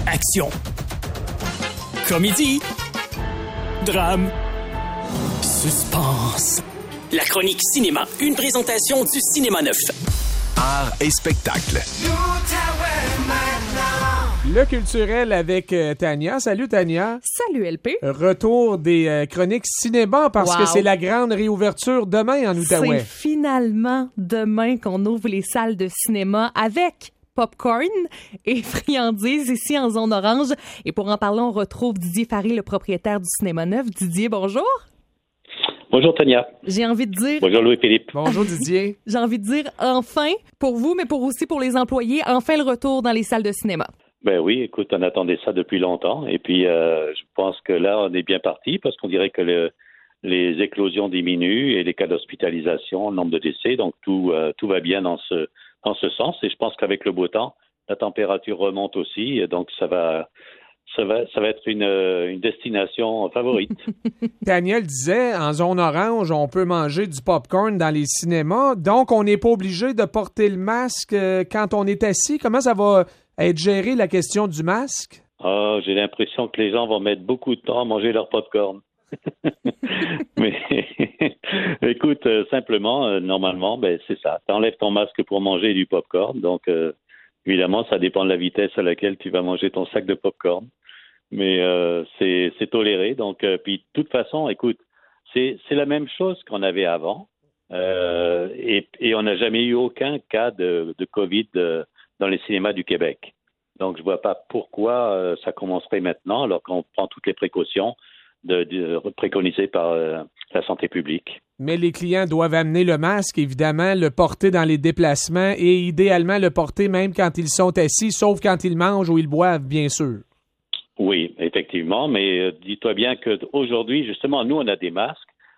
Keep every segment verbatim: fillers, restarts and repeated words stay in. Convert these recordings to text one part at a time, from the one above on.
Action. Comédie. Drame. Suspense. La chronique cinéma, une présentation du Cinéma neuf. Art et spectacle. Le culturel avec euh, Tania. Salut Tania. Salut L P. Retour des euh, chroniques cinéma parce Wow. que c'est la grande réouverture demain en Outaouais. C'est finalement demain qu'on ouvre les salles de cinéma avec popcorn et friandises ici en zone orange. Et pour en parler, on retrouve Didier Farry, le propriétaire du Cinéma neuf. Didier, bonjour. Bonjour Tania. J'ai envie de dire... Bonjour Louis-Philippe. Bonjour Didier. J'ai envie de dire enfin pour vous, mais pour aussi pour les employés, enfin le retour dans les salles de cinéma. Ben oui, écoute, on attendait ça depuis longtemps et puis euh, je pense que là, on est bien parti parce qu'on dirait que le, les éclosions diminuent et les cas d'hospitalisation, le nombre de décès, donc tout, euh, tout va bien dans ce, dans ce sens et je pense qu'avec le beau temps, la température remonte aussi et donc ça va... Ça va, ça va être une, une destination favorite. Tania le disait, en zone orange, on peut manger du popcorn dans les cinémas, donc on n'est pas obligé de porter le masque euh, quand on est assis. Comment ça va être géré, la question du masque? Ah, j'ai l'impression que les gens vont mettre beaucoup de temps à manger leur popcorn. Mais écoute, euh, simplement, euh, normalement, ben c'est ça. Tu enlèves ton masque pour manger du popcorn, donc euh, évidemment, ça dépend de la vitesse à laquelle tu vas manger ton sac de popcorn. Mais euh, c'est, c'est toléré. Donc, euh, puis de toute façon, écoute, c'est, c'est la même chose qu'on avait avant. Euh, et, et on n'a jamais eu aucun cas de, de COVID de, dans les cinémas du Québec. Donc, je vois pas pourquoi euh, ça commencerait maintenant, alors qu'on prend toutes les précautions de, de, préconisées par euh, la santé publique. Mais les clients doivent amener le masque, évidemment, le porter dans les déplacements et idéalement le porter même quand ils sont assis, sauf quand ils mangent ou ils boivent, bien sûr. Oui, effectivement, mais euh, dis-toi bien qu'aujourd'hui, justement, nous, on a des masques,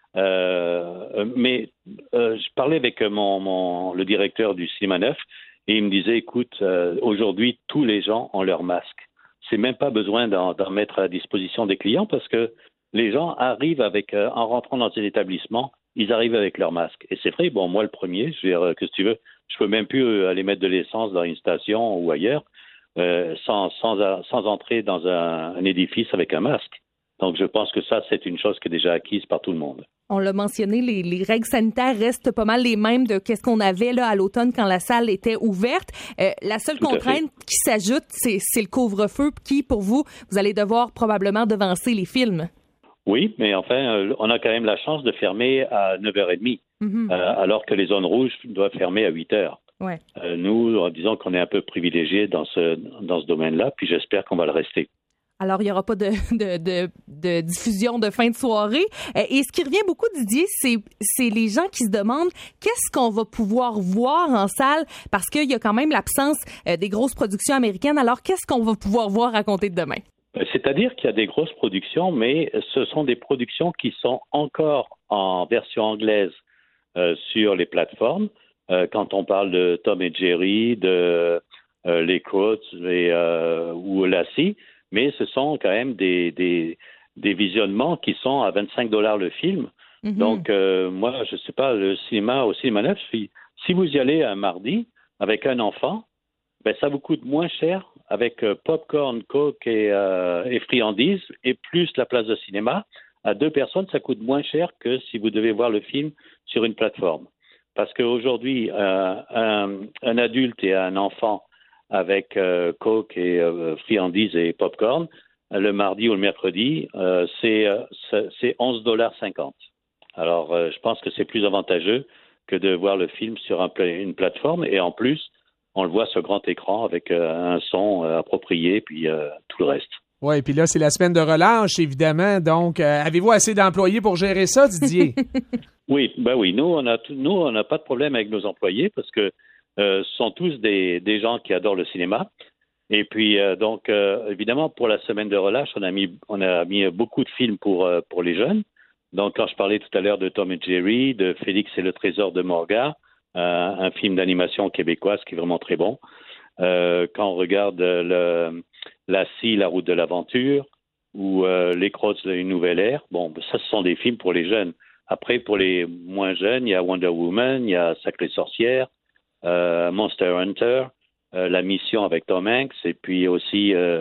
euh, mais euh, je parlais avec mon, mon le directeur du Cinéma neuf et il me disait, écoute, euh, aujourd'hui, tous les gens ont leur masque. C'est même pas besoin d'en, d'en mettre à la disposition des clients parce que les gens arrivent avec, euh, en rentrant dans un établissement, ils arrivent avec leur masque. Et c'est vrai, bon, moi, le premier, je veux dire, que si tu veux, je peux même plus aller mettre de l'essence dans une station ou ailleurs. Euh, sans, sans, sans entrer dans un, un édifice avec un masque. Donc, je pense que ça, c'est une chose qui est déjà acquise par tout le monde. On l'a mentionné, les, les règles sanitaires restent pas mal les mêmes de qu'est-ce qu'on avait là à l'automne quand la salle était ouverte. Euh, la seule Tout contrainte qui s'ajoute, c'est, c'est le couvre-feu qui, pour vous, vous allez devoir probablement devancer les films. Oui, mais enfin, euh, on a quand même la chance de fermer à neuf heures trente, Mm-hmm. euh, alors que les zones rouges doivent fermer à huit heures. Ouais. Euh, nous, disons qu'on est un peu privilégiés dans ce, dans ce domaine-là, puis j'espère qu'on va le rester. Alors, il n'y aura pas de, de, de, de diffusion de fin de soirée. Et ce qui revient beaucoup, Didier, c'est, c'est les gens qui se demandent qu'est-ce qu'on va pouvoir voir en salle parce qu'il y a quand même l'absence des grosses productions américaines. Alors, qu'est-ce qu'on va pouvoir voir à compter de demain? C'est-à-dire qu'il y a des grosses productions, mais ce sont des productions qui sont encore en version anglaise euh, sur les plateformes. Euh, quand on parle de Tom et Jerry, de euh, les Croats et, euh, ou Lassie, mais ce sont quand même des, des, des visionnements qui sont à vingt-cinq dollars le film. Mm-hmm. Donc, euh, moi, je sais pas, le cinéma, au Cinéma neuf, si, si vous y allez un mardi avec un enfant, ben, ça vous coûte moins cher avec euh, popcorn, coke et, euh, et friandises et plus la place de cinéma. À deux personnes, ça coûte moins cher que si vous devez voir le film sur une plateforme. Parce qu'aujourd'hui, euh, un, un adulte et un enfant avec euh, coke et euh, friandises et popcorn, le mardi ou le mercredi, euh, c'est, euh, c'est onze dollars cinquante. Alors, euh, je pense que c'est plus avantageux que de voir le film sur un, une plateforme. Et en plus, on le voit sur grand écran avec euh, un son euh, approprié, puis euh, tout le reste. Oui, puis là, c'est la semaine de relâche, évidemment. Donc, euh, avez-vous assez d'employés pour gérer ça, Didier? Oui, ben oui. Nous, on a, nous, on n'a pas de problème avec nos employés parce que euh, ce sont tous des, des gens qui adorent le cinéma. Et puis, euh, donc, euh, évidemment, pour la semaine de relâche, on a mis, on a mis beaucoup de films pour, euh, pour les jeunes. Donc, quand je parlais tout à l'heure de Tom et Jerry, de Félix et le trésor de Morga, euh, un film d'animation québécoise qui est vraiment très bon. Euh, quand on regarde le, Lassie, la route de l'aventure, ou euh, Les Crocs, une nouvelle ère, bon, ça, ce sont des films pour les jeunes. Après, pour les moins jeunes, il y a Wonder Woman, il y a Sacrée Sorcière, euh, Monster Hunter, euh, La Mission avec Tom Hanks, et puis aussi euh,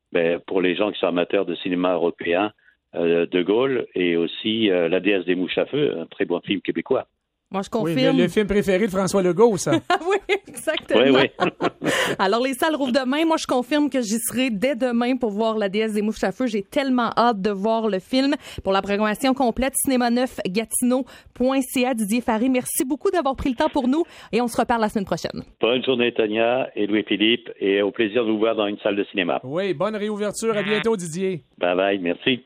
ben, pour les gens qui sont amateurs de cinéma européen, euh, De Gaulle et aussi euh, La déesse des mouches à feu, un très bon film québécois. Moi, je Oui, confirme. le, le film préféré de François Legault, ça. Oui, exactement. Oui, oui. Alors, les salles rouvrent demain. Moi, je confirme que j'y serai dès demain pour voir La déesse des mouches à feu. J'ai tellement hâte de voir le film. Pour la programmation complète, cinéma neuf gatineau point c a. Didier Farry, merci beaucoup d'avoir pris le temps pour nous et on se reparle la semaine prochaine. Bonne journée, Tania et Louis-Philippe, et au plaisir de vous voir dans une salle de cinéma. Oui, bonne réouverture. À bientôt, Didier. Bye bye, merci.